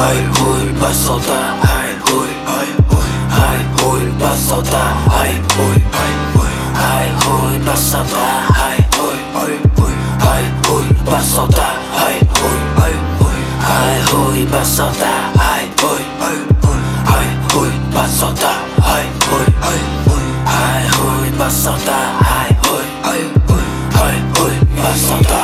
ай хуй басота, ай хуй, ай хуй, ай хуй басота, ай хуй, ай хуй, ай хуй басота, ай хуй, ай хуй, ай хуй басота, ай хуй, ай хуй, ай хуй басота, ай хуй, ай хуй, ай хуй басота, ай хуй, ай хуй, ай хуй басота, ай хуй, ай хуй, ай хуй басота.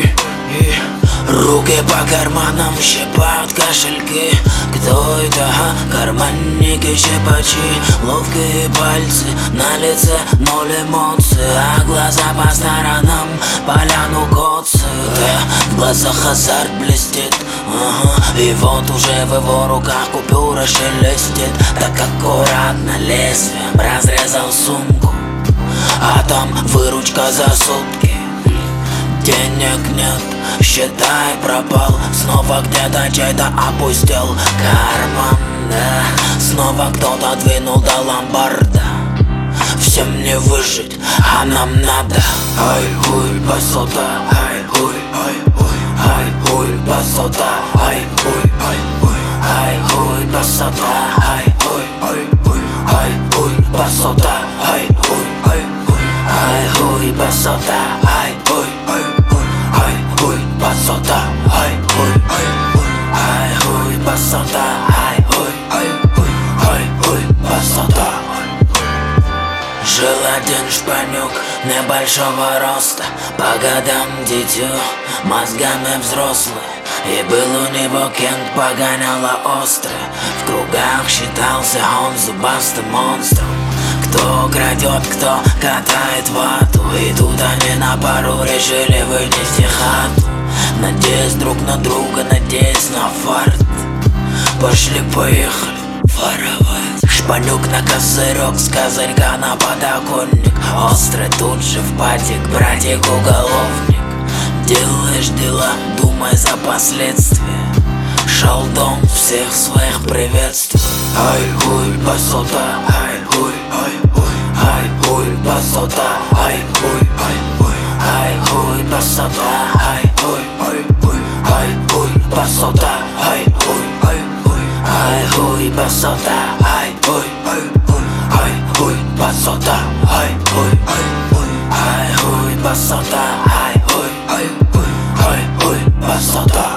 Руки по карманам щипают кошельки. Кто это? Карманники, щипачи. Ловкие пальцы на лице, ноль эмоций, а глаза по сторонам поляну коцы. В глазах азарт блестит, и вот уже в его руках купюра шелестит. Так аккуратно лезвием разрезал сумку, а там выручка за сутки. Денег нет, считай, пропал. Снова где-то чей-то опустил карман, да. Снова кто-то двинул до ломбарда. Всем не выжить, а нам надо. Ай хуй басота, ай хуй, ай хуй, ай хуй басота, ай хуй, ай хуй, ай хуй басота, ай хуй, ай хуй, ай хуй басота, ай хуй, ай хуй, ай хуй басота, ай хуй, ай хуй, ай хуй басота, ай хуй, ай хуй, ай хуй басота, ай хуй, ай хуй, ай хуй басота. Жил один шпанюк небольшого роста, по годам дитё, мозгами взрослый. И был у него кент, погоняло острый. В кругах считался он зубастым монстром. Кто крадет, кто катает вату. И тут они на пару решили вынести хату. Надеясь друг на друга, надеясь на фарт. Пошли-поехали воровать. Шпанюк на козырек, с козырька на подоконник. Острый тут же в патик, братик уголовник. Делаешь дела, думай за последствия. Шалдон всех своих приветствий. Ай хуй басота, ай хуй, ай хуй, ай хуй басота, ай хуй, ай хуй, ай хуй басота, ай хуй, ай хуй, ай хуй басота, ай хуй, ай хуй, ай хуй басота, ай хуй, ай хуй, ай хуй басота, ай хуй, ай хуй, ай хуй басота, ай хуй, ай хуй, ай хуй басота.